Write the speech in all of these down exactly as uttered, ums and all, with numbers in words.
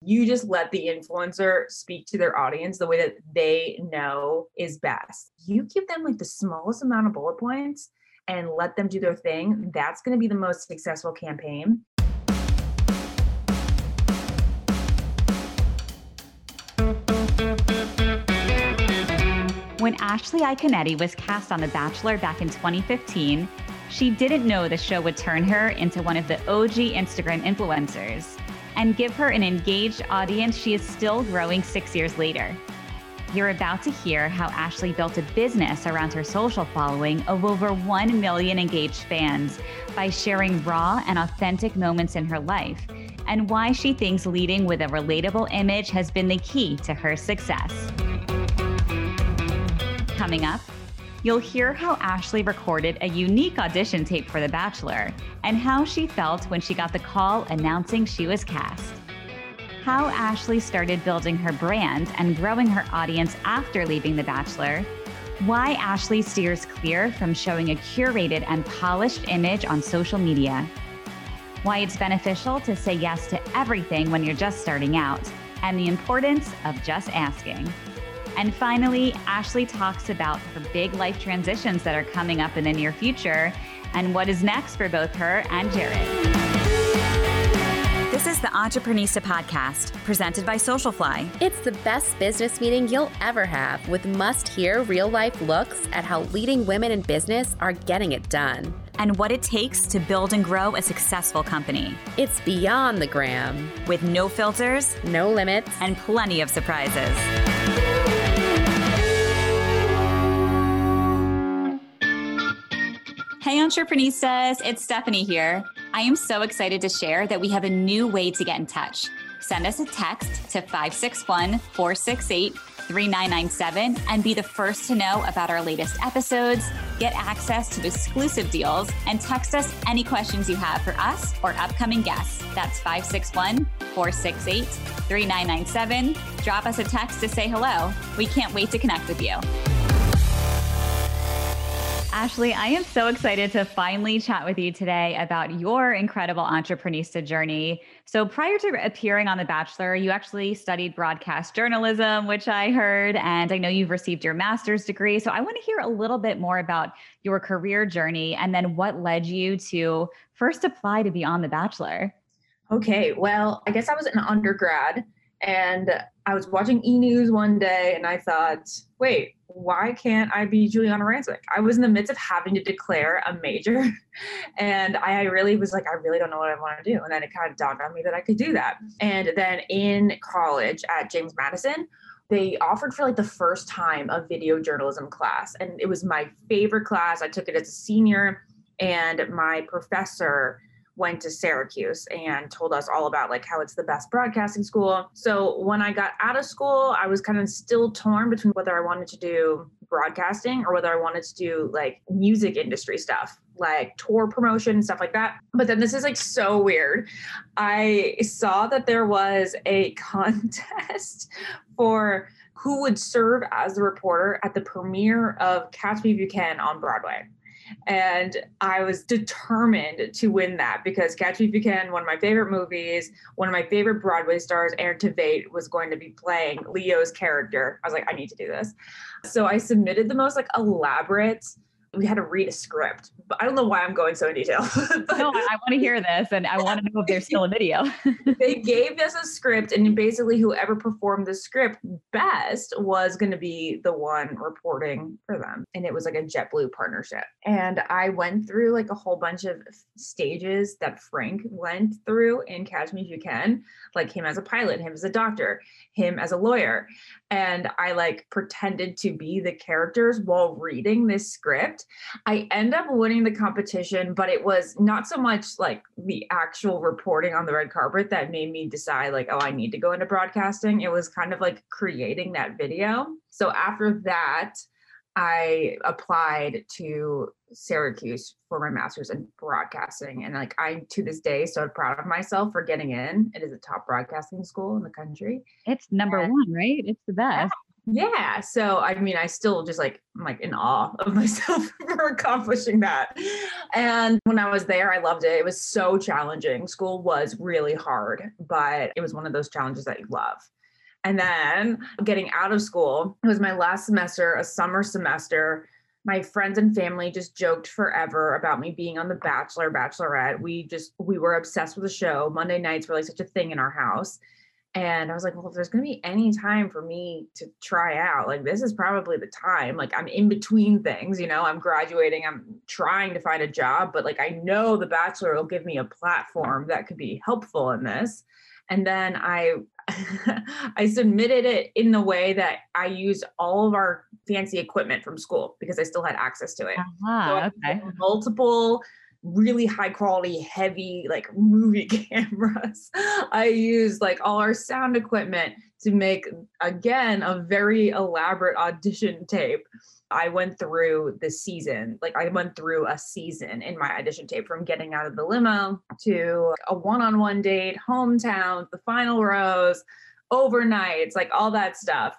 You just let the influencer speak to their audience the way that they know is best. You give them like the smallest amount of bullet points and let them do their thing. That's going to be the most successful campaign. When Ashley Iaconetti was cast on The Bachelor back in twenty fifteen, she didn't know the show would turn her into one of the O G Instagram influencers and give her an engaged audience she is still growing six years later. You're about to hear how Ashley built a business around her social following of over one million engaged fans by sharing raw and authentic moments in her life, and why she thinks leading with a relatable image has been the key to her success. Coming up, you'll hear how Ashley recorded a unique audition tape for The Bachelor and how she felt when she got the call announcing she was cast. How Ashley started building her brand and growing her audience after leaving The Bachelor. Why Ashley steers clear from showing a curated and polished image on social media. Why it's beneficial to say yes to everything when you're just starting out, and the importance of just asking. And finally, Ashley talks about her big life transitions that are coming up in the near future and what is next for both her and Jared. This is the Entreprenista Podcast, presented by Socialfly. It's the best business meeting you'll ever have, with must-hear real-life looks at how leading women in business are getting it done. And what it takes to build and grow a successful company. It's beyond the gram. With no filters, no limits, and plenty of surprises. Hey Entreprenistas, it's Stephanie here. I am so excited to share that we have a new way to get in touch. Send us a text to five six one, four six eight, three nine nine seven and be the first to know about our latest episodes, get access to exclusive deals, and text us any questions you have for us or upcoming guests. That's five six one, four six eight, three nine nine seven. Drop us a text to say hello. We can't wait to connect with you. Ashley, I am so excited to finally chat with you today about your incredible Entreprenista journey. So prior to appearing on The Bachelor, you actually studied broadcast journalism, which I heard, and I know you've received your master's degree. So I want to hear a little bit more about your career journey and then what led you to first apply to be on The Bachelor. Okay, well, I guess I was an undergrad and I was watching E! News one day and I thought, wait, why can't I be Giuliana Rancic? I was in the midst of having to declare a major and I really was like, I really don't know what I want to do. And then it kind of dawned on me that I could do that. And then in college at James Madison, they offered for like the first time a video journalism class. And it was my favorite class. I took it as a senior and my professor went to Syracuse and told us all about like how it's the best broadcasting school. So when I got out of school, I was kind of still torn between whether I wanted to do broadcasting or whether I wanted to do like music industry stuff, like tour promotion and stuff like that. But then this is like so weird. I saw that there was a contest for who would serve as the reporter at the premiere of Catch Me If You Can on Broadway. And I was determined to win that because Catch Me If You Can, one of my favorite movies, one of my favorite Broadway stars, Aaron Tveit, was going to be playing Leo's character. I was like, I need to do this. So I submitted the most like elaborate, we had to read a script, but I don't know why I'm going so in detail. But no, I, I want to hear this and I want to know if there's still a video. They gave us a script and basically whoever performed the script best was going to be the one reporting for them. And it was like a JetBlue partnership. And I went through like a whole bunch of stages that Frank went through in Catch Me If You Can, like him as a pilot, him as a doctor, him as a lawyer. And I like pretended to be the characters while reading this script. I end up winning the competition, but it was not so much like the actual reporting on the red carpet that made me decide like, oh, I need to go into broadcasting. It was kind of like creating that video. So after that, I applied to Syracuse for my master's in broadcasting. And like, I, to this day, so proud of myself for getting in. It is a top broadcasting school in the country. It's number and, one, right? It's the best. Yeah. So, I mean, I still just like, I'm like in awe of myself for accomplishing that. And when I was there, I loved it. It was so challenging. School was really hard, but it was one of those challenges that you love. And then getting out of school, it was my last semester, a summer semester. My friends and family just joked forever about me being on The Bachelor, Bachelorette. We just, we were obsessed with the show. Monday nights were like such a thing in our house. And I was like, well, if there's going to be any time for me to try out, like this is probably the time. Like I'm in between things, you know, I'm graduating, I'm trying to find a job, but like I know The Bachelor will give me a platform that could be helpful in this. And then I I submitted it in the way that I used all of our fancy equipment from school because I still had access to it. So I Uh-huh, okay. had multiple really high quality, heavy, like movie cameras. I used like all our sound equipment to make, again, a very elaborate audition tape. I went through the season, like I went through a season in my audition tape from getting out of the limo to a one-on-one date, hometown, the final rose, overnights, like all that stuff.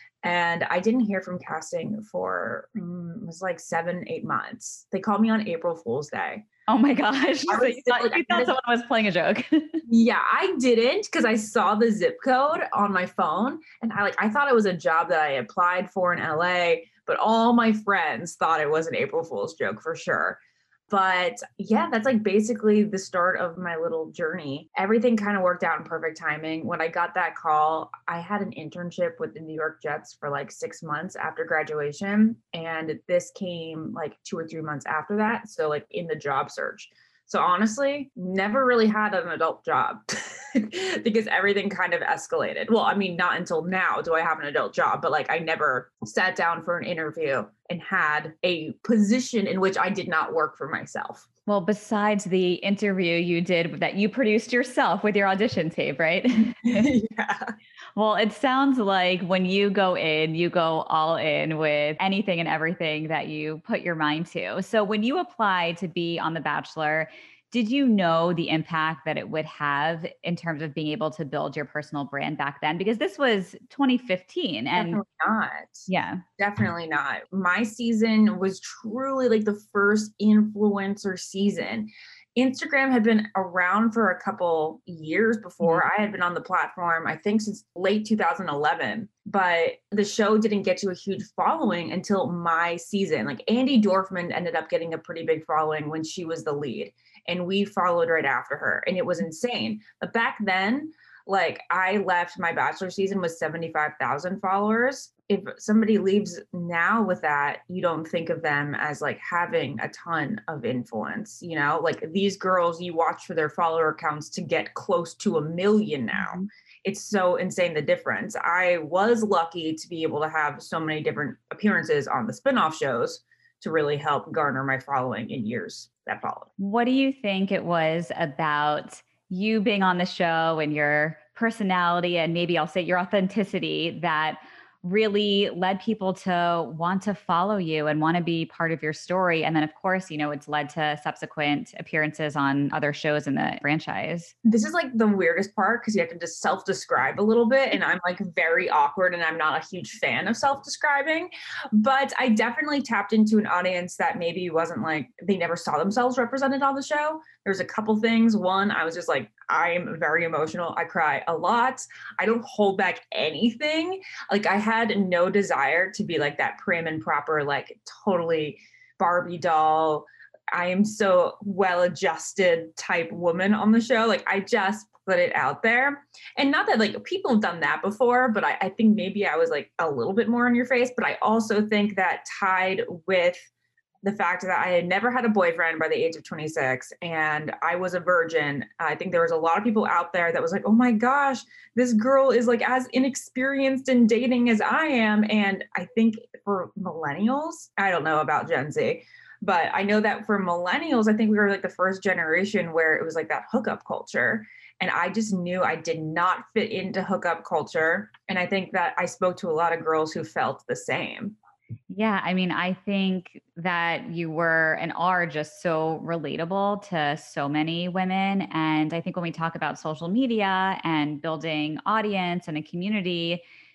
And I didn't hear from casting for, mm, it was like seven, eight months. They called me on April Fool's Day. Oh my gosh. I So was you still, thought, like, you I thought had a- someone was playing a joke. yeah, I didn't because I saw the zip code on my phone and I like I thought it was a job that I applied for in L A, but all my friends thought it was an April Fool's joke for sure. But yeah, that's like basically the start of my little journey. Everything kind of worked out in perfect timing. When I got that call, I had an internship with the New York Jets for like six months after graduation. And this came like two or three months after that. So, like in the job search. So honestly, never really had an adult job because everything kind of escalated. Well, I mean, not until now do I have an adult job, but like I never sat down for an interview and had a position in which I did not work for myself. Well, besides the interview you did that you produced yourself with your audition tape, right? Yeah. Well, it sounds like when you go in, you go all in with anything and everything that you put your mind to. So when you applied to be on The Bachelor, did you know the impact that it would have in terms of being able to build your personal brand back then? Because this was twenty fifteen and Definitely not. yeah. Definitely not. My season was truly like the first influencer season. Instagram had been around for a couple years before I had been on the platform, I think since late two thousand eleven, but the show didn't get to a huge following until my season. Like Andy Dorfman ended up getting a pretty big following when she was the lead, and we followed right after her, and it was insane. But back then, like I left my Bachelor season with seventy-five thousand followers. If somebody leaves now with that, you don't think of them as like having a ton of influence, you know, like these girls you watch for their follower accounts to get close to a million now. Mm-hmm. It's so insane, the difference. I was lucky to be able to have so many different appearances on the spinoff shows to really help garner my following in years that followed. What do you think it was about you being on the show and your personality, and maybe I'll say your authenticity, that really led people to want to follow you and want to be part of your story? And then, of course, you know, it's led to subsequent appearances on other shows in the franchise. This is like the weirdest part because you have to just self-describe a little bit. And I'm like very awkward and I'm not a huge fan of self-describing. But I definitely tapped into an audience that maybe wasn't like, they never saw themselves represented on the show. There's a couple things. One, I was just like, I'm very emotional. I cry a lot. I don't hold back anything. Like I had no desire to be like that prim and proper, like totally Barbie doll. I am so well-adjusted type woman on the show. Like I just put it out there. And not that like people have done that before, but I, I think maybe I was like a little bit more in your face. But I also think that tied with the fact that I had never had a boyfriend by the age of twenty-six and I was a virgin. I think there was a lot of people out there that was like, oh my gosh, this girl is like as inexperienced in dating as I am. And I think for millennials, I don't know about Gen Z, but I know that for millennials, I think we were like the first generation where it was like that hookup culture. And I just knew I did not fit into hookup culture. And I think that I spoke to a lot of girls who felt the same. Yeah, I mean, I think that you were and are just so relatable to so many women. And I think when we talk about social media and building audience and a community,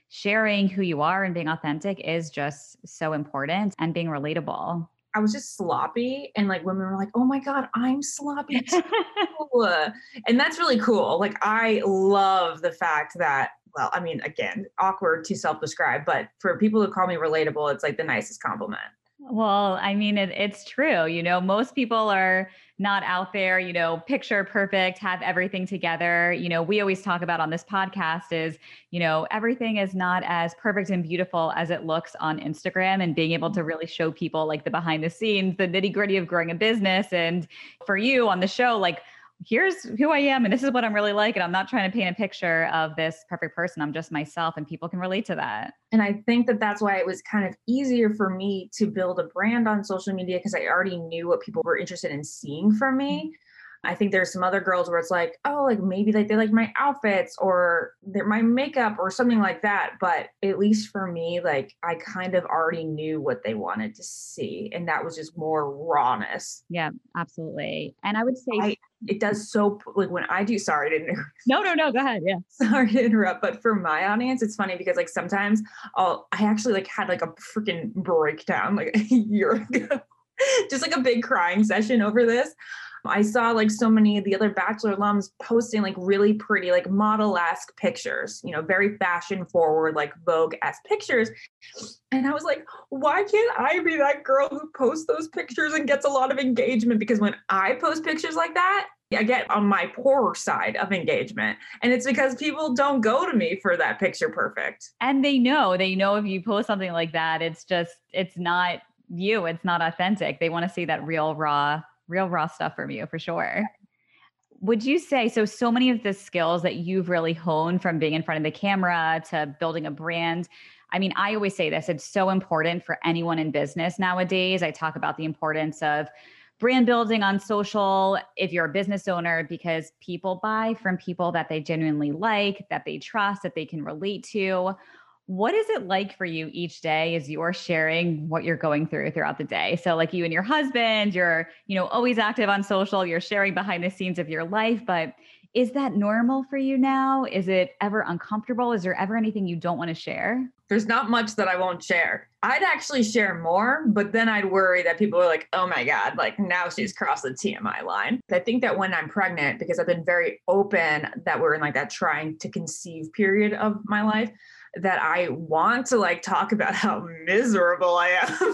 sharing who you are and being authentic is just so important, and being relatable. I was just sloppy, and like women were like, oh my God, I'm sloppy too. And that's really cool. Like, I love the fact that, well, I mean, again, awkward to self-describe, but for people to call me relatable, it's like the nicest compliment. Well, I mean, it, it's true. You know, most people are not out there, you know, picture perfect, have everything together. You know, we always talk about on this podcast is, you know, everything is not as perfect and beautiful as it looks on Instagram, and being able to really show people like the behind the scenes, the nitty gritty of growing a business. And for you on the show, like, here's who I am and this is what I'm really like. And I'm not trying to paint a picture of this perfect person. I'm just myself, and people can relate to that. And I think that that's why it was kind of easier for me to build a brand on social media, because I already knew what people were interested in seeing from me. I think there's some other girls where it's like, oh, like maybe like they like my outfits or they're my makeup or something like that. But at least for me, like I kind of already knew what they wanted to see. And that was just more rawness. Yeah, absolutely. And I would say I, it does so like when I do, sorry, I didn't No, no, no, go ahead. Yeah. Sorry to interrupt. But for my audience, it's funny because like sometimes I'll, I actually like had like a freaking breakdown like a year ago, just like a big crying session over this. I saw like so many of the other Bachelor alums posting like really pretty, like model-esque pictures, you know, very fashion forward, like Vogue-esque pictures. And I was like, why can't I be that girl who posts those pictures and gets a lot of engagement? Because when I post pictures like that, I get on my poorer side of engagement. And it's because people don't go to me for that picture perfect. And they know, they know if you post something like that, it's just, it's not you, it's not authentic. They want to see that real, raw real raw stuff from you for sure. Would you say, so, so many of the skills that you've really honed from being in front of the camera to building a brand, I mean, I always say this, it's so important for anyone in business nowadays. I talk about the importance of brand building on social if you're a business owner, because people buy from people that they genuinely like, that they trust, that they can relate to. What is it like for you each day as you're sharing what you're going through throughout the day? So like you and your husband, you're, you know, always active on social, you're sharing behind the scenes of your life, but is that normal for you now? Is it ever uncomfortable? Is there ever anything you don't want to share? There's not much that I won't share. I'd actually share more, but then I'd worry that people are like, oh my God, like now she's crossed the T M I line. I think that when I'm pregnant, because I've been very open that we're in like that trying to conceive period of my life, that I want to like talk about how miserable I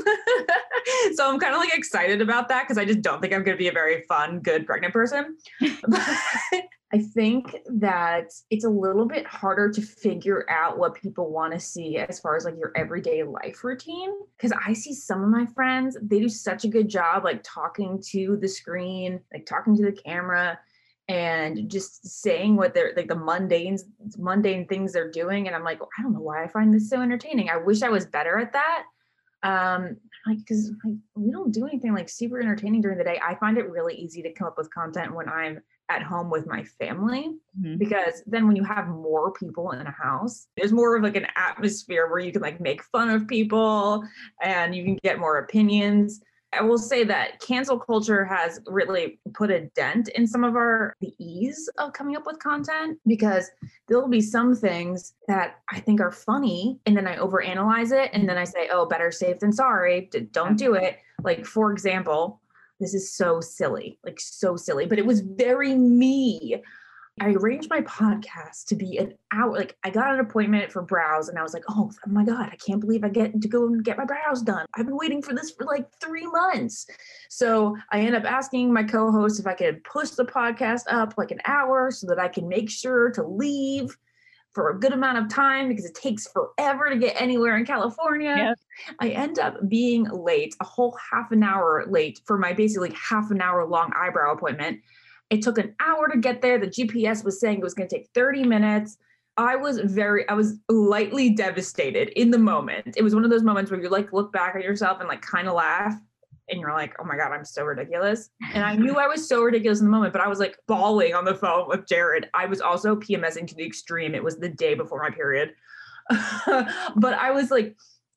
am. So I'm kind of like excited about that because I just don't think I'm going to be a very fun, good pregnant person. But I think that it's a little bit harder to figure out what people want to see as far as like your everyday life routine. Because I see some of my friends, they do such a good job like talking to the screen, like talking to the camera, and just saying what they're like the mundane, mundane things they're doing. And I'm like, I don't know why I find this so entertaining. I wish I was better at that. Um, like, cause like, we don't do anything like super entertaining during the day. I find it really easy to come up with content when I'm at home with my family, mm-hmm. because then when you have more people in a house, there's more of like an atmosphere where you can like make fun of people and you can get more opinions. I will say that cancel culture has really put a dent in some of our, the ease of coming up with content, because there'll be some things that I think are funny and then I overanalyze it. And then I say, oh, better safe than sorry. Don't do it. Like, for example, this is so silly, like so silly, but it was very me. I arranged my podcast to be an hour. Like I got an appointment for brows and I was like, oh, oh my God, I can't believe I get to go and get my brows done. I've been waiting for this for like three months. So I end up asking my co-host if I could push the podcast up like an hour so that I can make sure to leave for a good amount of time, because it takes forever to get anywhere in California. Yep. I end up being late, a whole half an hour late for my basically half an hour long eyebrow appointment. It took an hour to get there. The G P S was saying it was going to take thirty minutes. I was very, I was lightly devastated in the moment. It was one of those moments where you like look back at yourself and like kind of laugh and you're like, oh my God, I'm so ridiculous. And I knew I was so ridiculous in the moment, but I was like bawling on the phone with Jared. I was also PMSing to the extreme. It was the day before my period. But I was like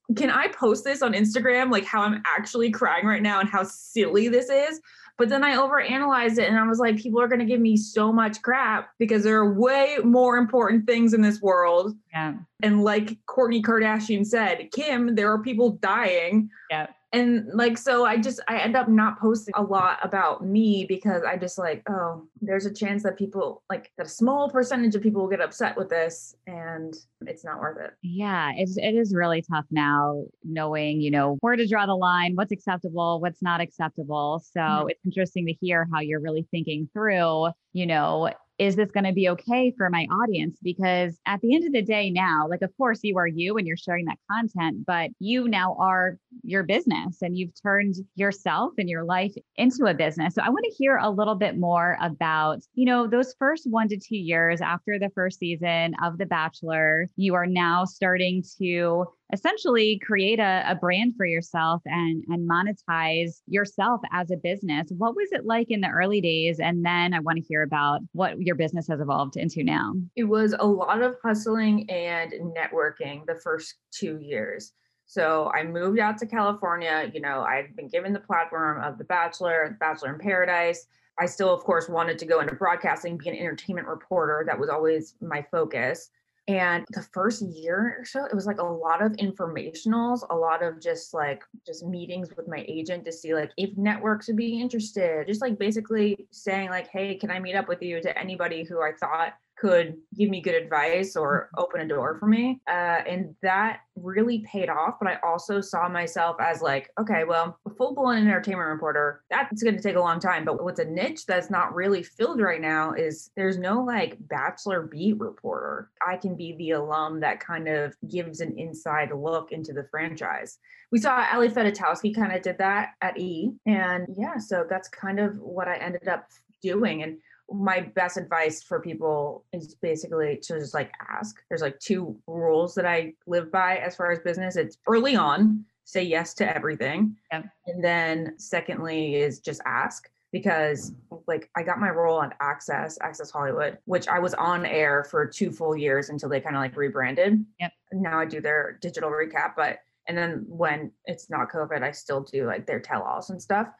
can I post this on Instagram? Like how I'm actually crying right now and how silly this is. But then I overanalyzed it and I was like, people are going to give me so much crap because there are way more important things in this world. Yeah. And like Kourtney Kardashian said, Kim, there are people dying. Yeah. And like, so I just, I end up not posting a lot about me because I just like, oh, there's a chance that people like that a small percentage of people will get upset with this and it's not worth it. Yeah, it's, it is really tough now knowing, you know, where to draw the line, what's acceptable, what's not acceptable. So mm-hmm. It's interesting to hear how you're really thinking through, you know, is this going to be okay for my audience? Because at the end of the day now, like, of course you are you and you're sharing that content, but you now are your business and you've turned yourself and your life into a business. So I want to hear a little bit more about, you know, those first one to two years after the first season of The Bachelor, you are now starting to essentially create a, a brand for yourself and, and monetize yourself as a business. What was it like in the early days? And then I want to hear about what your business has evolved into now. It was a lot of hustling and networking the first two years. So I moved out to California. You know, I'd been given the platform of The Bachelor, Bachelor in Paradise. I still, of course, wanted to go into broadcasting, be an entertainment reporter. That was always my focus. And the first year or so, it was like a lot of informationals, a lot of just like just meetings with my agent to see like if networks would be interested, just like basically saying like, hey, can I meet up with you to anybody who I thought could give me good advice or open a door for me. Uh, and that really paid off. But I also saw myself as like, okay, well, a full-blown entertainment reporter, that's going to take a long time. But what's a niche that's not really filled right now is there's no like Bachelor beat reporter. I can be the alum that kind of gives an inside look into the franchise. We saw Ali Fedotowsky kind of did that at E! And yeah, so that's kind of what I ended up doing. And my best advice for people is basically to just like ask. There's like two rules that I live by as far as business. It's early on, say yes to everything. Yep. And then secondly is just ask, because like I got my role on Access, Access Hollywood, which I was on air for two full years until they kind of like rebranded. Yep. Now I do their digital recap, but and then when it's not COVID, I still do like their tell-alls and stuff.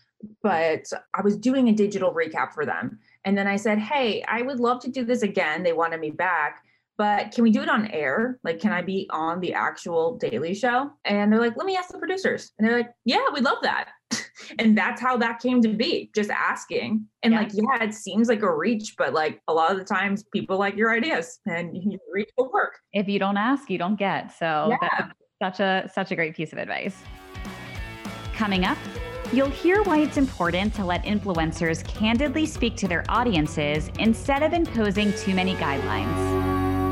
But I was doing a digital recap for them. And then I said, hey, I would love to do this again. They wanted me back, but can we do it on air? Like, can I be on the actual Daily Show? And they're like, let me ask the producers. And they're like, yeah, we'd love that. And that's how that came to be, just asking. And yeah. like, yeah, it seems like a reach, but like a lot of the times people like your ideas and your reach will work. If you don't ask, you don't get. So yeah. That's such a, such a great piece of advice. Coming up, you'll hear why it's important to let influencers candidly speak to their audiences instead of imposing too many guidelines.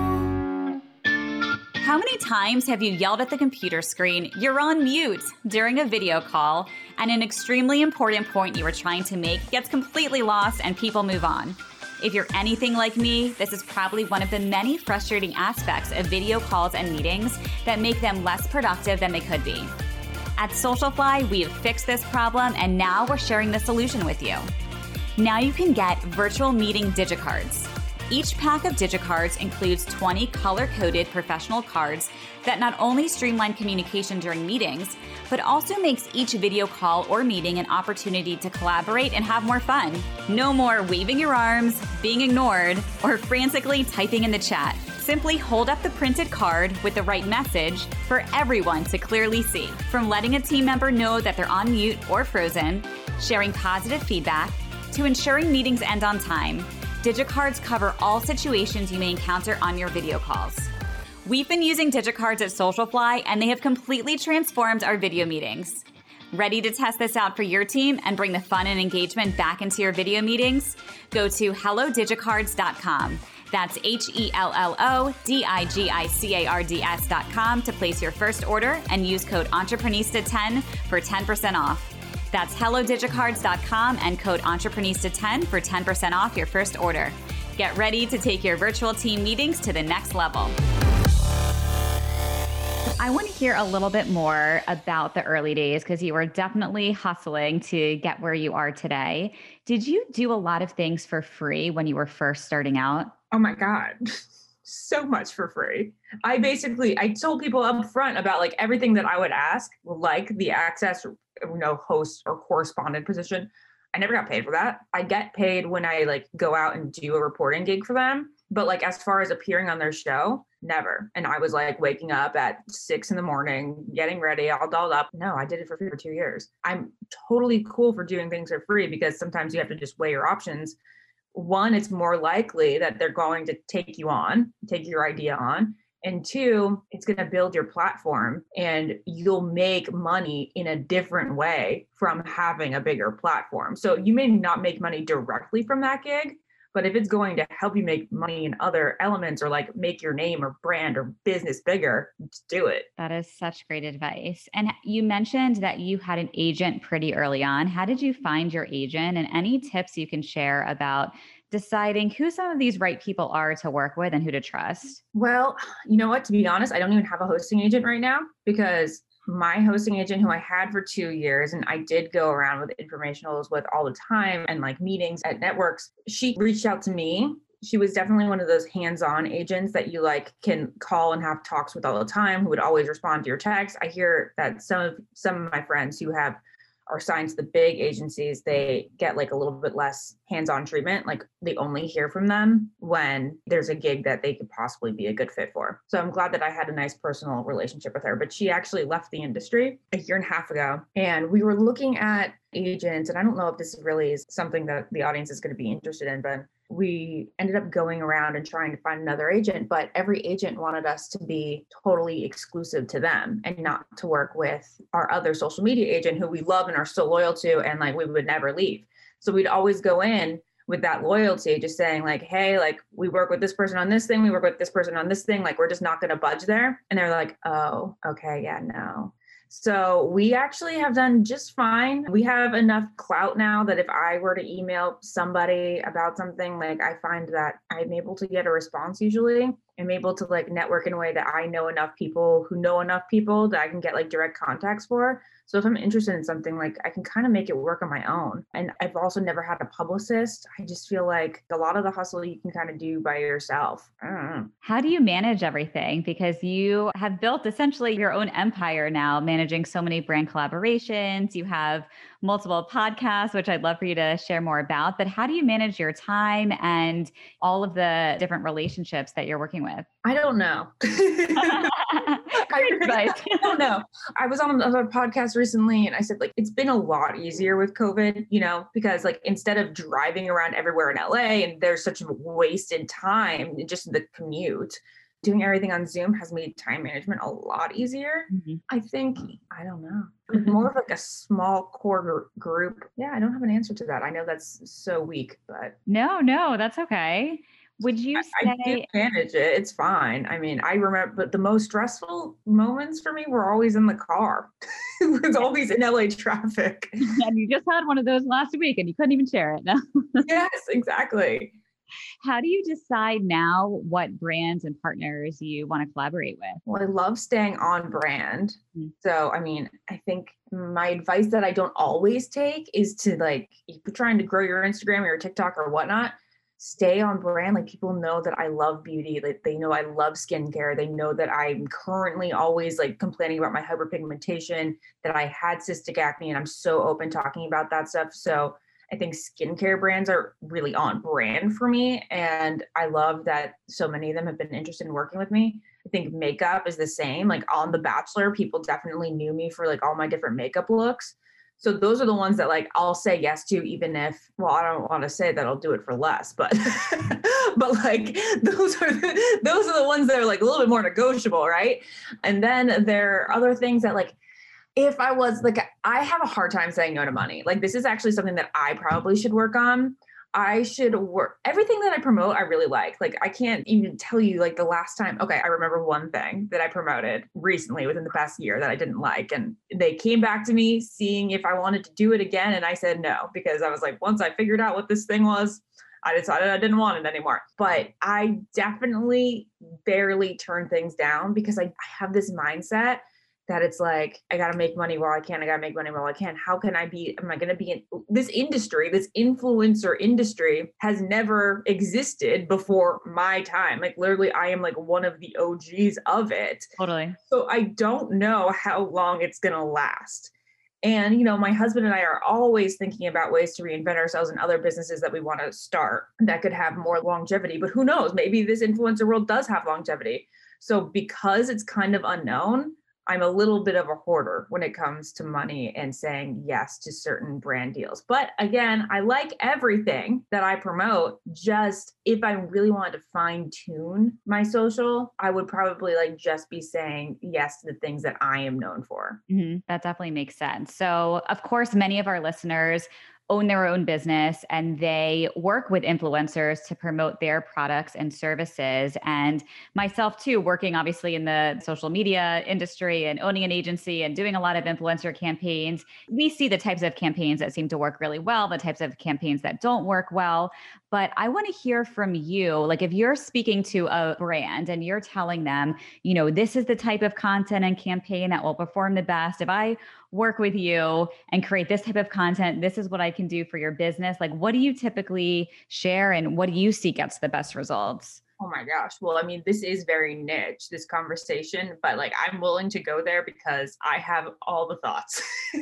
How many times have you yelled at the computer screen, "You're on mute," during a video call, and an extremely important point you were trying to make gets completely lost and people move on? If you're anything like me, this is probably one of the many frustrating aspects of video calls and meetings that make them less productive than they could be. At Socialfly, we have fixed this problem, and now we're sharing the solution with you. Now you can get virtual meeting digicards. Each pack of digicards includes twenty color-coded professional cards that not only streamline communication during meetings, but also makes each video call or meeting an opportunity to collaborate and have more fun. No more waving your arms, being ignored, or frantically typing in the chat. Simply hold up the printed card with the right message for everyone to clearly see. From letting a team member know that they're on mute or frozen, sharing positive feedback, to ensuring meetings end on time, digicards cover all situations you may encounter on your video calls. We've been using digicards at Socialfly, and they have completely transformed our video meetings. Ready to test this out for your team and bring the fun and engagement back into your video meetings? Go to hello digicards dot com. That's H E L L O D I G I C A R D S dot com to place your first order and use code Entreprenista ten for ten percent off. That's hello digicards dot com and code Entreprenista ten for ten percent off your first order. Get ready to take your virtual team meetings to the next level. I want to hear a little bit more about the early days, because you were definitely hustling to get where you are today. Did you do a lot of things for free when you were first starting out? Oh my God. so much for free. I basically, I told people up front about like everything that I would ask, like the access, you know, host or correspondent position. I never got paid for that. I get paid when I like go out and do a reporting gig for them. But like, as far as appearing on their show, never. And I was like waking up at six in the morning, getting ready, all dolled up. No, I did it for free for two years. I'm totally cool for doing things for free because sometimes you have to just weigh your options. One, it's more likely that they're going to take you on, take your idea on. And two, it's going to build your platform and you'll make money in a different way from having a bigger platform. So you may not make money directly from that gig, but if it's going to help you make money in other elements or like make your name or brand or business bigger, just do it. That is such great advice. And you mentioned that you had an agent pretty early on. How did you find your agent, and any tips you can share about deciding who some of these right people are to work with and who to trust? Well, you know what? To be honest, I don't even have a hosting agent right now because my hosting agent, who I had for two years, and I did go around with informationals with all the time and like meetings at networks, she reached out to me. She was definitely one of those hands-on agents that you like can call and have talks with all the time, who would always respond to your texts. I hear that some of some of my friends who have are signed to the big agencies, they get like a little bit less hands-on treatment. Like they only hear from them when there's a gig that they could possibly be a good fit for. So I'm glad that I had a nice personal relationship with her, but she actually left the industry a year and a half ago. And we were looking at agents, and I don't know if this really is something that the audience is going to be interested in, but we ended up going around and trying to find another agent, but every agent wanted us to be totally exclusive to them and not to work with our other social media agent who we love and are so loyal to, and like we would never leave. So we'd always go in with that loyalty, just saying like, hey, like we work with this person on this thing, we work with this person on this thing, like we're just not going to budge there. And they're like, oh, okay, yeah, no. So we actually have done just fine. We have enough clout now that if I were to email somebody about something, like I find that I'm able to get a response usually. I'm able to like network in a way that I know enough people who know enough people that I can get like direct contacts for. So if I'm interested in something, like I can kind of make it work on my own. And I've also never had a publicist. I just feel like a lot of the hustle you can kind of do by yourself. I don't know. How do you manage everything? Because you have built essentially your own empire now, managing so many brand collaborations. You have multiple podcasts, which I'd love for you to share more about. But how do you manage your time and all of the different relationships that you're working with? I don't know. I, I don't know. I was on a podcast recently and I said, like, it's been a lot easier with COVID, you know, because like instead of driving around everywhere in L A and there's such a wasted time just the commute, doing everything on Zoom has made time management a lot easier. Mm-hmm. I think, I don't know, more of like a small core group. Yeah, I don't have an answer to that. I know that's so weak, but. No, no, that's okay. Would you say I, I do manage it? It's fine. I mean, I remember, but the most stressful moments for me were always in the car. It was always in L A traffic. And you just had one of those last week and you couldn't even share it. No? Yes, exactly. How do you decide now what brands and partners you want to collaborate with? Well, I love staying on brand. Mm-hmm. So, I mean, I think my advice that I don't always take is to like, if you're trying to grow your Instagram or your TikTok or whatnot, stay on brand. Like people know that I love beauty. Like they know I love skincare. They know that I'm currently always like complaining about my hyperpigmentation, that I had cystic acne, and I'm so open talking about that stuff. So I think skincare brands are really on brand for me. And I love that so many of them have been interested in working with me. I think makeup is the same. Like on The Bachelor, people definitely knew me for like all my different makeup looks. So those are the ones that like I'll say yes to, even if, well, I don't want to say that I'll do it for less, but but like those are the, those are the ones that are like a little bit more negotiable, right? And then there are other things that like, if I was like, I have a hard time saying no to money. Like this is actually something that I probably should work on. I should work everything that I promote. I really like, like, I can't even tell you like the last time. Okay. I remember one thing that I promoted recently within the past year that I didn't like. And they came back to me seeing if I wanted to do it again. And I said no, because I was like, once I figured out what this thing was, I decided I didn't want it anymore. But I definitely barely turn things down because I, I have this mindset that it's like, I got to make money while I can. I got to make money while I can. How can I be, am I going to be in this industry? This influencer industry has never existed before my time. Like literally, I am like one of the O Gs of it. Totally. So I don't know how long it's going to last. And, you know, my husband and I are always thinking about ways to reinvent ourselves in other businesses that we want to start that could have more longevity. But who knows? Maybe this influencer world does have longevity. So because it's kind of unknown, I'm a little bit of a hoarder when it comes to money and saying yes to certain brand deals. But again, I like everything that I promote. Just if I really wanted to fine tune my social, I would probably like just be saying yes to the things that I am known for. Mm-hmm. That definitely makes sense. So of course, many of our listeners own their own business and they work with influencers to promote their products and services. And myself too, working obviously in the social media industry and owning an agency and doing a lot of influencer campaigns, we see the types of campaigns that seem to work really well, the types of campaigns that don't work well. But I want to hear from you, like if you're speaking to a brand and you're telling them, you know, this is the type of content and campaign that will perform the best. If I work with you and create this type of content, this is what I can do for your business. Like, what do you typically share and what do you see gets the best results? Oh my gosh. Well, I mean, this is very niche, this conversation, but like I'm willing to go there because I have all the thoughts.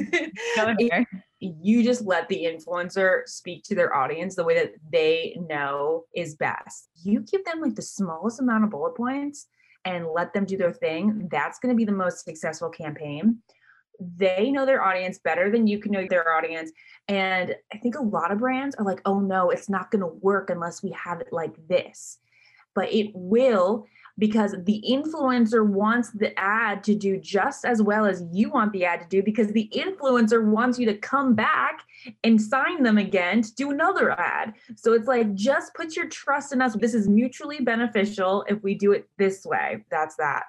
Go there. You just let the influencer speak to their audience the way that they know is best. You give them like the smallest amount of bullet points and let them do their thing. That's going to be the most successful campaign. They know their audience better than you can know their audience. And I think a lot of brands are like, oh no, it's not going to work unless we have it like this. But it will, because the influencer wants the ad to do just as well as you want the ad to do, because the influencer wants you to come back and sign them again to do another ad. So it's like, just put your trust in us. This is mutually beneficial if we do it this way. That's that.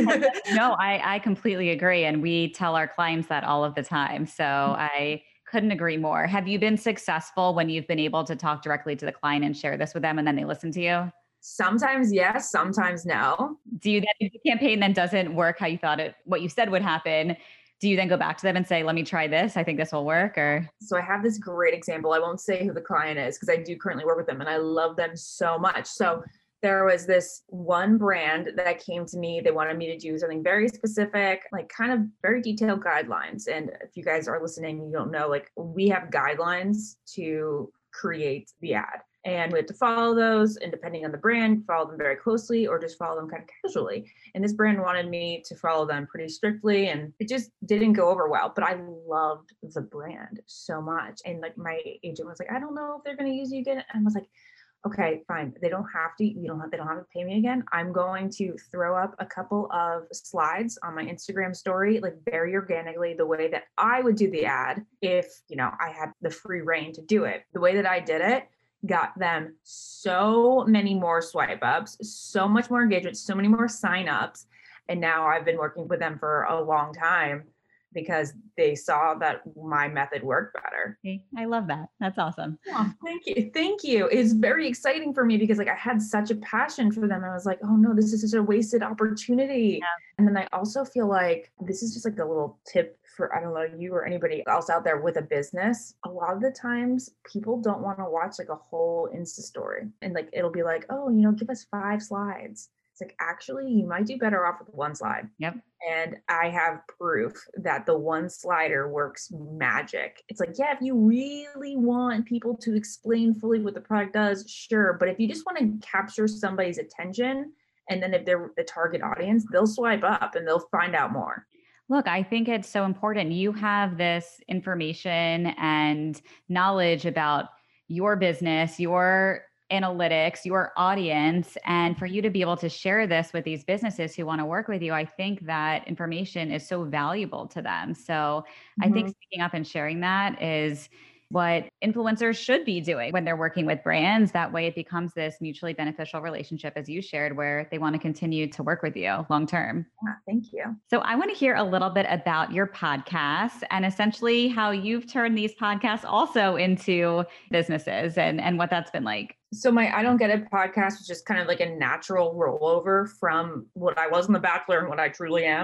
No, I, I completely agree. And we tell our clients that all of the time. So I couldn't agree more. Have you been successful when you've been able to talk directly to the client and share this with them and then they listen to you? Sometimes yes, sometimes no. Do you then, if the campaign then doesn't work how you thought it, what you said would happen, do you then go back to them and say, let me try this? I think this will work? Or so I have this great example. I won't say who the client is because I do currently work with them and I love them so much. So there was this one brand that came to me. They wanted me to do something very specific, like kind of very detailed guidelines. And if you guys are listening, you don't know, like we have guidelines to create the ad. And we have to follow those, and depending on the brand, follow them very closely or just follow them kind of casually. And this brand wanted me to follow them pretty strictly, and it just didn't go over well. But I loved the brand so much. And like my agent was like, I don't know if they're going to use you again. And I was like, okay, fine. They don't have to, you don't have, they don't have to pay me again. I'm going to throw up a couple of slides on my Instagram story, like very organically, the way that I would do the ad if, you know, I had the free reign to do it. The way that I did it got them so many more swipe ups, so much more engagement, so many more signups. And now I've been working with them for a long time because they saw that my method worked better. I love that. That's awesome. Oh, thank you. Thank you. It's very exciting for me because like I had such a passion for them. I was like, oh no, this is such a wasted opportunity. Yeah. And then I also feel like this is just like a little tip for, I don't know, you or anybody else out there with a business. A lot of the times people don't want to watch like a whole Insta story and like, it'll be like, oh, you know, give us five slides. It's like, actually, you might do better off with one slide. Yep. And I have proof that the one slider works magic. It's like, yeah, if you really want people to explain fully what the product does, sure. But if you just want to capture somebody's attention, and then if they're the target audience, they'll swipe up and they'll find out more. Look, I think it's so important. You have this information and knowledge about your business, your analytics, your audience, and for you to be able to share this with these businesses who want to work with you, I think that information is so valuable to them. So mm-hmm. I think speaking up and sharing that is what influencers should be doing when they're working with brands. That way it becomes this mutually beneficial relationship, as you shared, where they want to continue to work with you long term. Yeah, thank you. So I want to hear a little bit about your podcast and essentially how you've turned these podcasts also into businesses and, and what that's been like. So my I Don't Get It podcast was just kind of like a natural rollover from what I was in The Bachelor and what I truly am,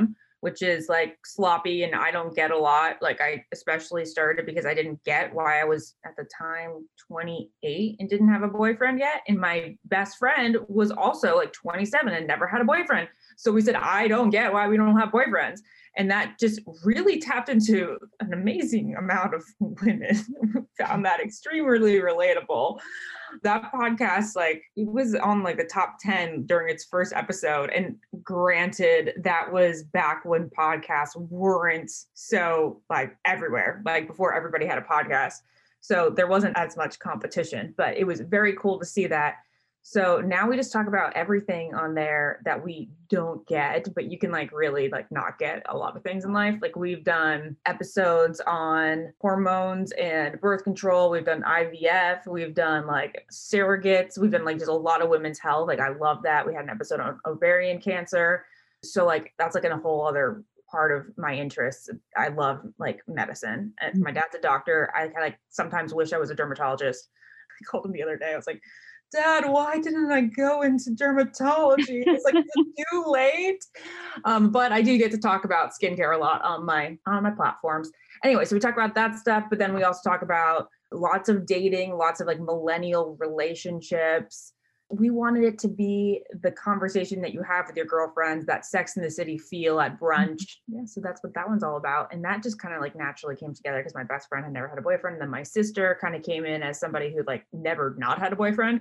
which is like sloppy and I don't get a lot. Like I especially started because I didn't get why I was at the time twenty-eight and didn't have a boyfriend yet. And my best friend was also like twenty-seven and never had a boyfriend. So we said, I don't get why we don't have boyfriends. And that just really tapped into an amazing amount of women who found that extremely relatable. That podcast, like, it was on like the top ten during its first episode. And granted, that was back when podcasts weren't so like everywhere, like before everybody had a podcast. So there wasn't as much competition, but it was very cool to see that. So now we just talk about everything on there that we don't get, but you can like really like not get a lot of things in life. Like we've done episodes on hormones and birth control. We've done I V F. We've done like surrogates. We've done like just a lot of women's health. Like I love that. We had an episode on ovarian cancer. So like that's like in a whole other part of my interests. I love like medicine. And my dad's a doctor. I like sometimes wish I was a dermatologist. I called him the other day. I was like, Dad, why didn't I go into dermatology? It's like, is it too late? Um, but I do get to talk about skincare a lot on my on my platforms. Anyway, so we talk about that stuff, but then we also talk about lots of dating, lots of like millennial relationships. We wanted it to be the conversation that you have with your girlfriends, that Sex in the City feel at brunch. Yeah, so that's what that one's all about. And that just kind of like naturally came together because my best friend had never had a boyfriend. And then my sister kind of came in as somebody who like never not had a boyfriend.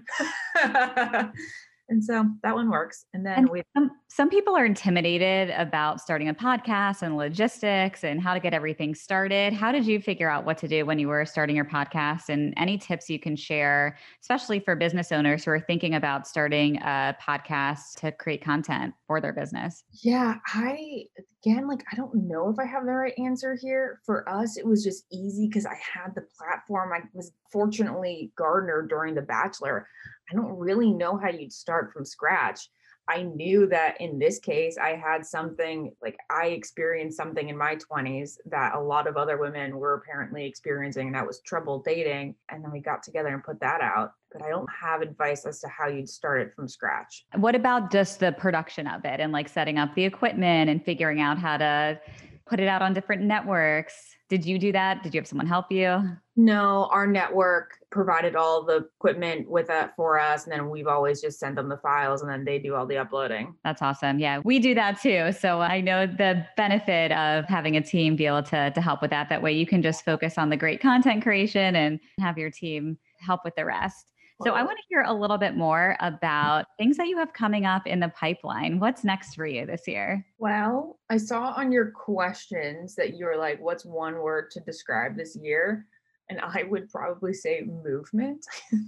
And so that one works. And then and we some, some people are intimidated about starting a podcast and logistics and how to get everything started. How did you figure out what to do when you were starting your podcast, and any tips you can share, especially for business owners who are thinking about starting a podcast to create content for their business? Yeah, I, again, like, I don't know if I have the right answer here. For us, it was just easy because I had the platform. I was fortunately garnered during The Bachelor. I don't really know how you'd start from scratch. I knew that in this case, I had something like I experienced something in my twenties that a lot of other women were apparently experiencing, and that was trouble dating. And then we got together and put that out. But I don't have advice as to how you'd start it from scratch. What about just the production of it and like setting up the equipment and figuring out how to put it out on different networks? Did you do that? Did you have someone help you? No, our network provided all the equipment with that for us. And then we've always just sent them the files and then they do all the uploading. That's awesome. Yeah, we do that too. So I know the benefit of having a team be able to, to help with that. That way you can just focus on the great content creation and have your team help with the rest. So I want to hear a little bit more about things that you have coming up in the pipeline. What's next for you this year? Well, I saw on your questions that you were like, what's one word to describe this year? And I would probably say movement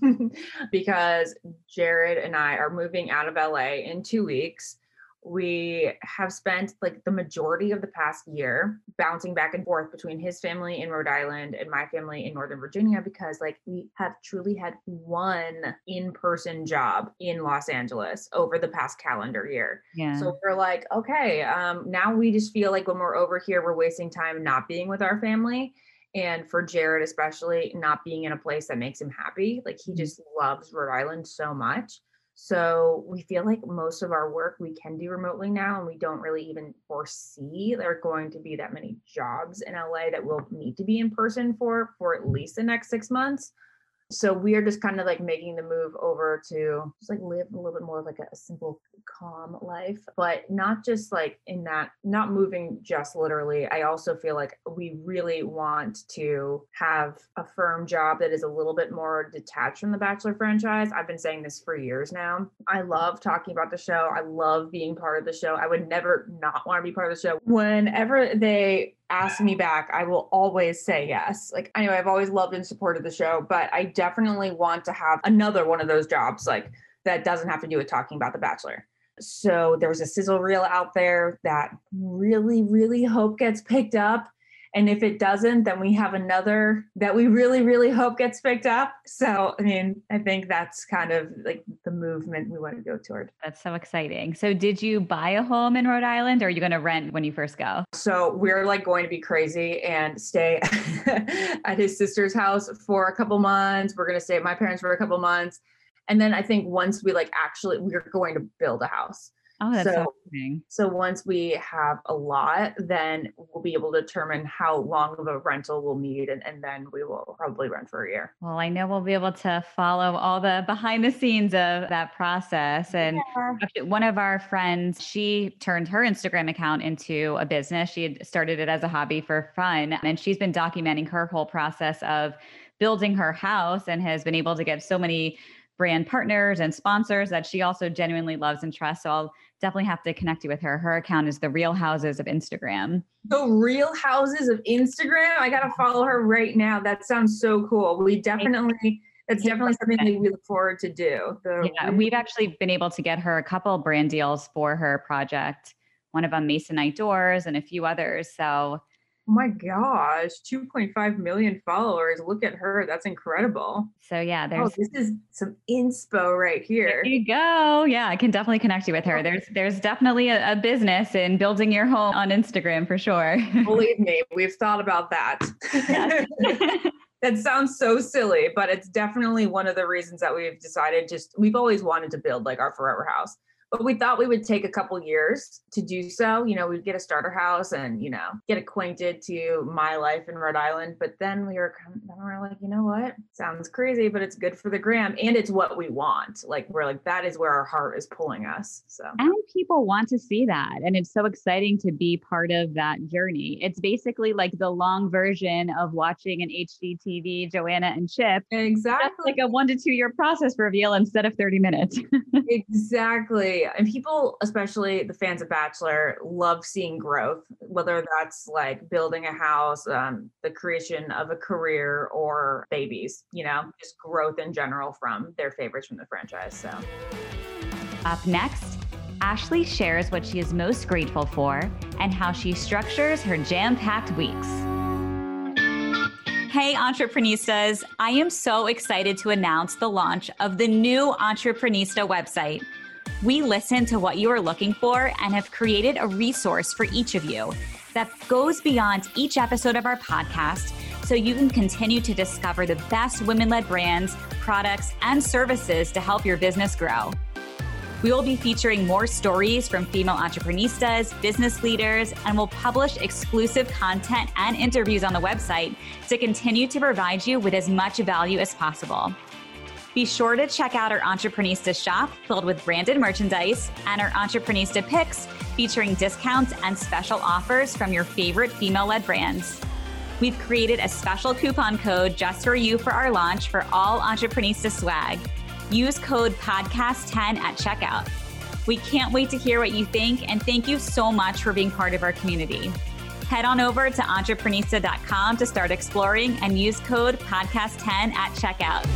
because Jared and I are moving out of L A in two weeks. We have spent like the majority of the past year bouncing back and forth between his family in Rhode Island and my family in Northern Virginia, because like we have truly had one in-person job in Los Angeles over the past calendar year. Yeah. So we're like, okay, um, now we just feel like when we're over here, we're wasting time not being with our family. And for Jared, especially, not being in a place that makes him happy. Like he just loves Rhode Island so much. So we feel like most of our work we can do remotely now, and we don't really even foresee there are going to be that many jobs in L A that we'll need to be in person for, for at least the next six months. So we are just kind of like making the move over to just like live a little bit more of like a, a simple, calm life, but not just like in that, not moving just literally. I also feel like we really want to have a firm job that is a little bit more detached from the Bachelor franchise. I've been saying this for years now. I love talking about the show. I love being part of the show. I would never not want to be part of the show. Whenever they ask me back, I will always say yes. Like, anyway, I've always loved and supported the show, but I definitely want to have another one of those jobs, like that doesn't have to do with talking about The Bachelor. So there's a sizzle reel out there that really, really hope gets picked up. And if it doesn't, then we have another that we really, really hope gets picked up. So, I mean, I think that's kind of like the movement we want to go toward. That's so exciting. So did you buy a home in Rhode Island, or are you going to rent when you first go? So we're like going to be crazy and stay at his sister's house for a couple months. We're going to stay at my parents for a couple months. And then I think once we like actually, we're going to build a house. Oh, that's so So, exciting. so once we have a lot, then we'll be able to determine how long of a rental we'll need. And, and then we will probably rent for a year. Well, I know we'll be able to follow all the behind the scenes of that process. And Yeah. actually, one of our friends, she turned her Instagram account into a business. She had started it as a hobby for fun. And she's been documenting her whole process of building her house and has been able to get so many brand partners and sponsors that she also genuinely loves and trusts. So I'll definitely have to connect you with her. Her account is the Real Houses of Instagram. The Real Houses of Instagram. I gotta follow her right now. That sounds so cool. We definitely, that's definitely something that we look forward to do. The Yeah, we've actually been able to get her a couple brand deals for her project. One of them, Masonite Doors, and a few others. So, oh my gosh, two point five million followers. Look at her. That's incredible. so yeah, Oh, there's this is some inspo right there here. you go. Yeah, I can definitely connect you with her. There's there's definitely a, a business in building your home on Instagram for sure. Believe me, we've thought about that. Yes. That sounds so silly, but it's definitely one of the reasons that we've decided just, we've always wanted to build like our forever house. But we thought we would take a couple years to do so. You know, we'd get a starter house and, you know, get acquainted to my life in Rhode Island. But then we were kind of, then we were like, you know what? Sounds crazy, but it's good for the gram. And it's what we want. Like, we're like, that is where our heart is pulling us. So, And people want to see that. And it's so exciting to be part of that journey. It's basically like the long version of watching an H G T V, Joanna and Chip. That's exactly. like a one to two year process reveal instead of thirty minutes. Exactly. And people, especially the fans of Bachelor, love seeing growth, whether that's like building a house, um, the creation of a career, or babies, you know, just growth in general from their favorites from the franchise. So, Up next, Ashley shares what she is most grateful for and how she structures her jam-packed weeks. Hey, Entrepreneuristas. I am so excited to announce the launch of the new Entreprenista website. We listen to what you are looking for and have created a resource for each of you that goes beyond each episode of our podcast so you can continue to discover the best women-led brands, products, and services to help your business grow. We will be featuring more stories from female entrepreneuristas, business leaders, and will publish exclusive content and interviews on the website to continue to provide you with as much value as possible. Be sure to check out our Entreprenista shop filled with branded merchandise and our Entreprenista picks featuring discounts and special offers from your favorite female-led brands. We've created a special coupon code just for you for our launch for all Entreprenista swag. Use code podcast ten at checkout. We can't wait to hear what you think, and thank you so much for being part of our community. Head on over to entreprenista dot com to start exploring and use code podcast ten at checkout.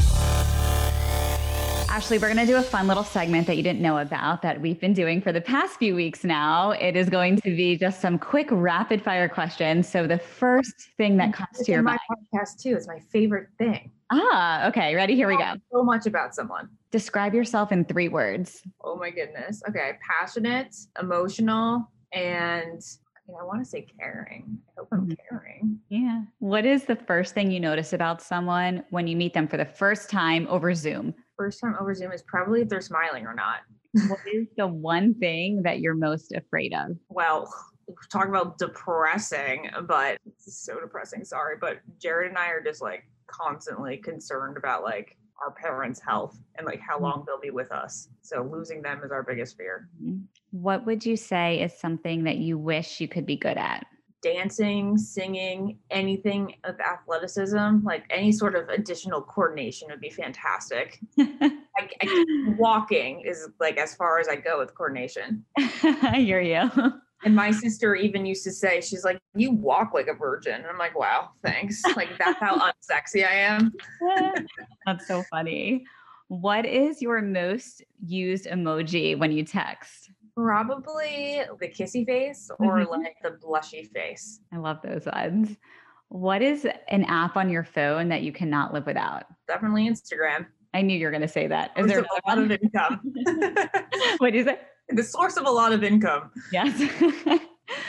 Ashley, we're going to do a fun little segment that you didn't know about that we've been doing for the past few weeks now. It is going to be just some quick rapid fire questions. So the first thing that comes it's to your in mind. my podcast too. It's my favorite thing. Ah, okay. Ready? Here we go. So much about someone. Describe yourself in three words. Oh my goodness. Okay. Passionate, emotional, and I, mean, I want to say caring. I hope I'm Mhm. caring. Yeah. What is the first thing you notice about someone when you meet them for the first time over Zoom? First time over Zoom is probably if they're smiling or not. What is the one thing that you're most afraid of? Well, talk about depressing, but it's so depressing. Sorry. But Jared and I are just like constantly concerned about like our parents' health and like how long they'll be with us. So losing them is our biggest fear. What would you say is something that you wish you could be good at? Dancing, singing, anything of athleticism, like any sort of additional coordination would be fantastic. I, I, walking is like as far as I go with coordination. I hear you. And my sister even used to say, she's like, you walk like a virgin. And I'm like, wow, thanks. Like that's how unsexy I am. That's so funny. What is your most used emoji when you text? Probably the kissy face or Mhm. like the blushy face. I love those ones. What is an app on your phone that you cannot live without? Definitely Instagram. I knew you were going to say that. Is Source there of a lot another of income. one? What is it? The source of a lot of income. Yes.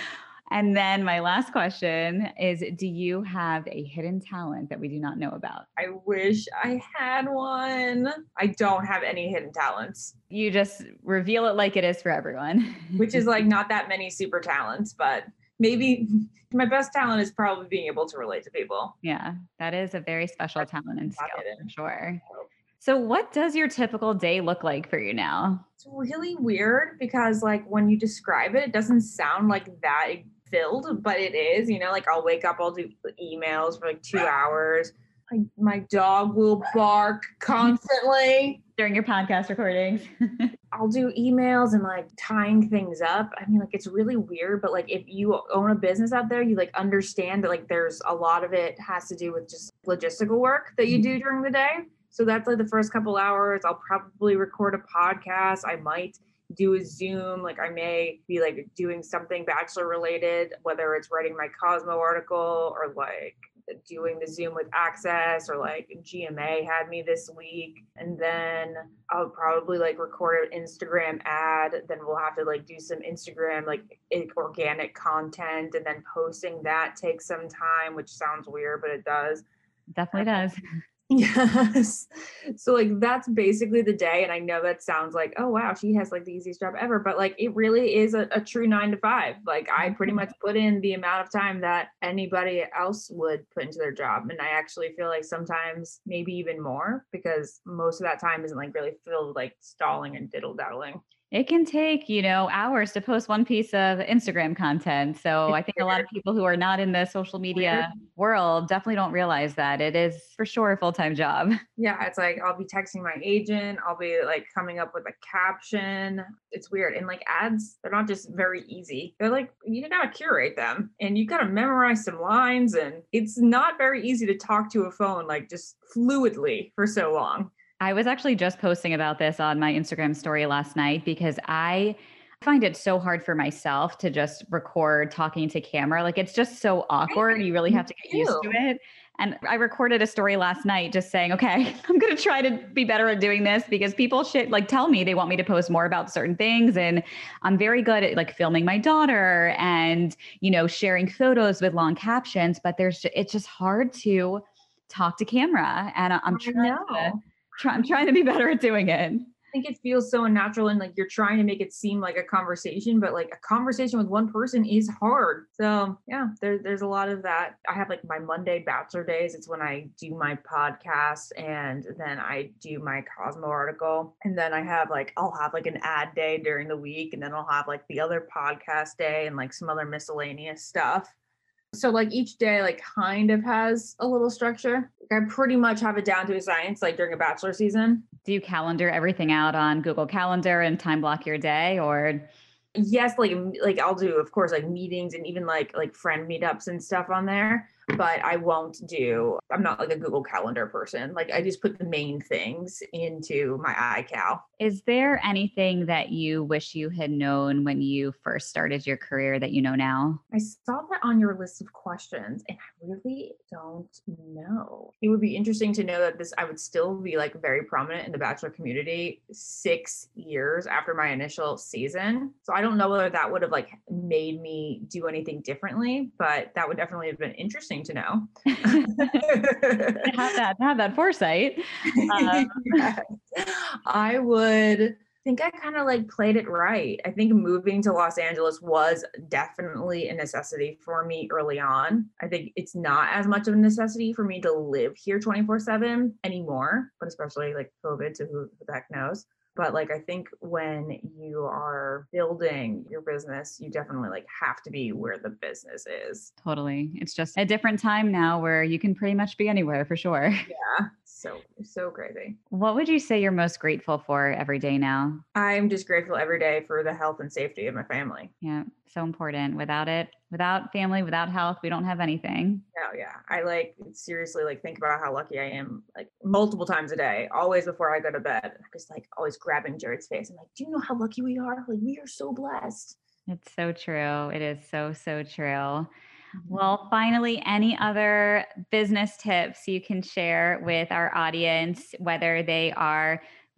And then my last question is, do you have a hidden talent that we do not know about? I wish I had one. I don't have any hidden talents. You just reveal it like it is for everyone. Which is like not that many super talents, but maybe my best talent is probably being able to relate to people. Yeah, that is a very special talent and skill for sure. So what does your typical day look like for you now? It's really weird because like when you describe it, it doesn't sound like that filled, but it is, you know, like I'll wake up, I'll do emails for like two hours. Like my dog will bark constantly. During your podcast recordings. I'll do emails and like tying things up. I mean, like it's really weird, but like if you own a business out there, you like understand that like there's a lot of it has to do with just logistical work that you do during the day. So that's like the first couple hours. I'll probably record a podcast. I might do a Zoom. Like I may be like doing something Bachelor related, whether it's writing my Cosmo article or like doing the Zoom with Access, or like G M A had me this week. And then I'll probably like record an Instagram ad. Then we'll have to like do some Instagram, like organic content, and then posting that takes some time, which sounds weird, but it does. Definitely does. Yes. So like that's basically the day. And I know that sounds like, oh wow, she has like the easiest job ever. But like it really is a, a true nine to five. Like I pretty much put in the amount of time that anybody else would put into their job. And I actually feel like sometimes maybe even more, because most of that time isn't like really filled with like stalling and diddle daddling. It can take, you know, hours to post one piece of Instagram content. So I think a lot of people who are not in the social media world definitely don't realize that it is for sure a full-time job. Yeah, it's like I'll be texting my agent. I'll be like coming up with a caption. It's weird. And like ads, they're not just very easy. They're like, you gotta curate them and you gotta memorize some lines. And it's not very easy to talk to a phone like just fluidly for so long. I was actually just posting about this on my Instagram story last night because I find it so hard for myself to just record talking to camera. Like it's just so awkward. You really have to get used to it. And I recorded a story last night just saying, okay, I'm going to try to be better at doing this because people should like tell me they want me to post more about certain things. And I'm very good at like filming my daughter and, you know, sharing photos with long captions, but there's, it's just hard to talk to camera. And I'm trying to Try, I'm trying to be better at doing it. I think it feels so unnatural and like you're trying to make it seem like a conversation, but like a conversation with one person is hard. So yeah, there, there's a lot of that. I have like my Monday Bachelor days. It's when I do my podcast and then I do my Cosmo article. And then I have like, I'll have like an ad day during the week. And then I'll have like the other podcast day and like some other miscellaneous stuff. So like each day like kind of has a little structure. Like I pretty much have it down to a science like during a Bachelor season. Do you calendar everything out on Google Calendar and time block your day, or? Yes, like like I'll do of course like meetings and even like like friend meetups and stuff on there, but I won't do, I'm not like a Google Calendar person. Like I just put the main things into my iCal. Is there anything that you wish you had known when you first started your career that you know now? I saw that on your list of questions and I really don't know. It would be interesting to know that this, I would still be like very prominent in the Bachelor community six years after my initial season. So I don't know whether that would have like made me do anything differently, but that would definitely have been interesting to know. to have that, to have that foresight. Um, yes. I would think I kind of like played it right. I think moving to Los Angeles was definitely a necessity for me early on. I think it's not as much of a necessity for me to live here twenty-four seven anymore, but especially like COVID, so who the heck knows. But like, I think when you are building your business, you definitely like have to be where the business is. Totally. It's just a different time now where you can pretty much be anywhere for sure. Yeah. So, so crazy. What would you say you're most grateful for every day now? I'm just grateful every day for the health and safety of my family. Yeah. So important. Without it, without family, without health, we don't have anything. Oh yeah. I like seriously like think about how lucky I am like multiple times a day, always before I go to bed. I'm just like always grabbing Jared's face. I'm like, do you know how lucky we are? Like we are so blessed. It's so true. It is so, so true. Well, finally, any other business tips you can share with our audience, whether they are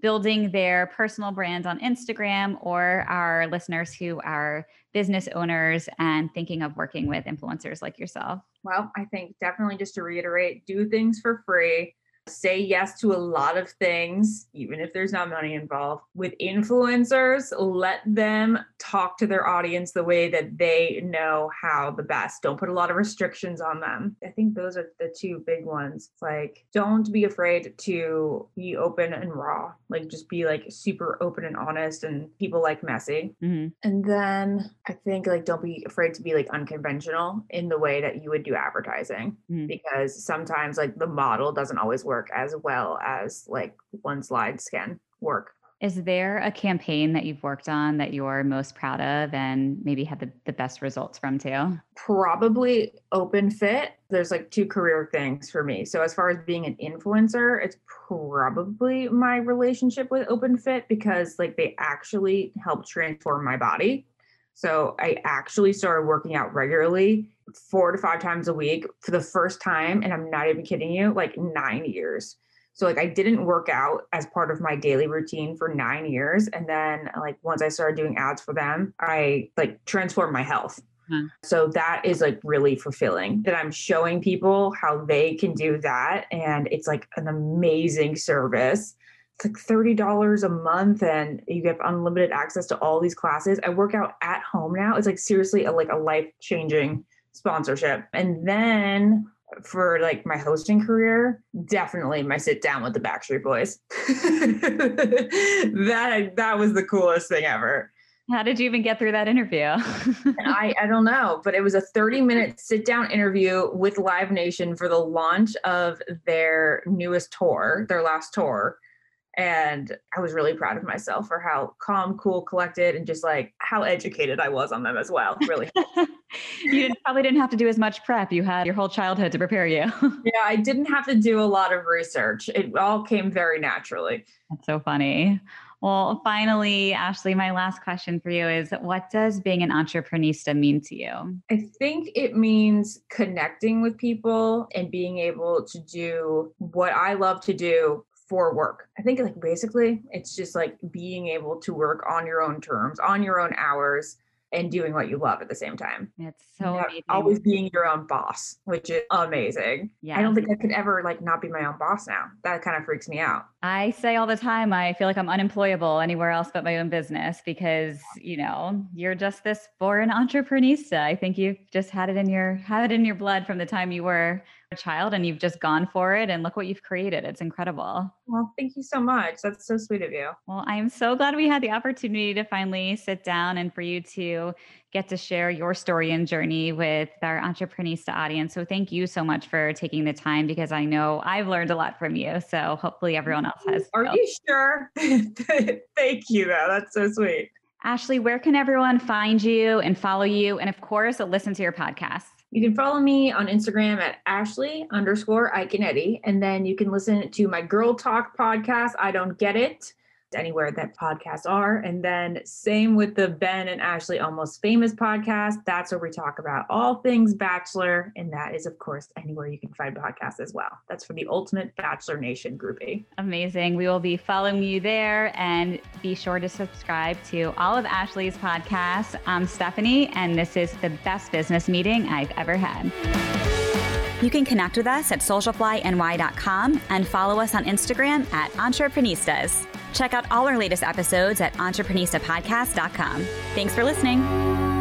building their personal brand on Instagram, or our listeners who are business owners and thinking of working with influencers like yourself? Well, I think definitely just to reiterate, do things for free. Say yes to a lot of things, even if there's not money involved. With influencers, let them talk to their audience the way that they know how the best. Don't put a lot of restrictions on them. I think those are the two big ones. It's like, don't be afraid to be open and raw. Like, just be like super open and honest, and people like messy. Mm-hmm. And then I think like, don't be afraid to be like unconventional in the way that you would do advertising, mm-hmm. because sometimes like the model doesn't always work as well as like one slides can work. Is there a campaign that you've worked on that you're most proud of and maybe had the, the best results from too? Probably OpenFit. There's like two career things for me. So as far as being an influencer, it's probably my relationship with OpenFit, because like they actually helped transform my body. So I actually started working out regularly four to five times a week for the first time. And I'm not even kidding you, like nine years. So like I didn't work out as part of my daily routine for nine years. And then like once I started doing ads for them, I like transformed my health. Hmm. So that is like really fulfilling, that I'm showing people how they can do that. And it's like an amazing service. It's like thirty dollars a month and you get unlimited access to all these classes. I work out at home now. It's like seriously a, like a life-changing sponsorship. And then for like my hosting career, definitely my sit down with the Backstreet Boys. that that was the coolest thing ever. How did you even get through that interview? I, I don't know, but it was a thirty minute sit down interview with Live Nation for the launch of their newest tour, their last tour. And I was really proud of myself for how calm, cool, collected, and just like how educated I was on them as well. Really. You didn't, probably didn't have to do as much prep. You had your whole childhood to prepare you. Yeah, I didn't have to do a lot of research. It all came very naturally. That's so funny. Well, finally, Ashley, my last question for you is, what does being an entrepreneurista mean to you? I think it means connecting with people and being able to do what I love to do for work. I think like basically it's just like being able to work on your own terms, on your own hours, and doing what you love at the same time. It's so amazing. Always being your own boss, which is amazing. Yeah. I don't think I could ever like not be my own boss now. That kind of freaks me out. I say all the time, I feel like I'm unemployable anywhere else but my own business, because, you know, you're just this born entrepreneurista. I think you've just had it in your, had it in your blood from the time you were a child, and you've just gone for it, and look what you've created. It's incredible. Well, thank you so much. That's so sweet of you. Well, I am so glad we had the opportunity to finally sit down and for you to get to share your story and journey with our Entrepreneurista audience. So thank you so much for taking the time, because I know I've learned a lot from you. So hopefully everyone else has. Are you sure? Thank you, though. That's so sweet. Ashley, where can everyone find you and follow you? And of course, listen to your podcast. You can follow me on Instagram at Ashley underscore Iaconetti. And then you can listen to my Girl Talk podcast, I Don't Get It, anywhere that podcasts are. And then same with the Ben and Ashley Almost Famous podcast. That's where we talk about all things Bachelor. And that is, of course, anywhere you can find podcasts as well. That's for the ultimate Bachelor Nation groupie. Amazing. We will be following you there, and be sure to subscribe to all of Ashley's podcasts. I'm Stephanie, and this is the best business meeting I've ever had. You can connect with us at social fly N Y dot com and follow us on Instagram at Entrepreneistas. Check out all our latest episodes at entrepreneurista podcast dot com. Thanks for listening.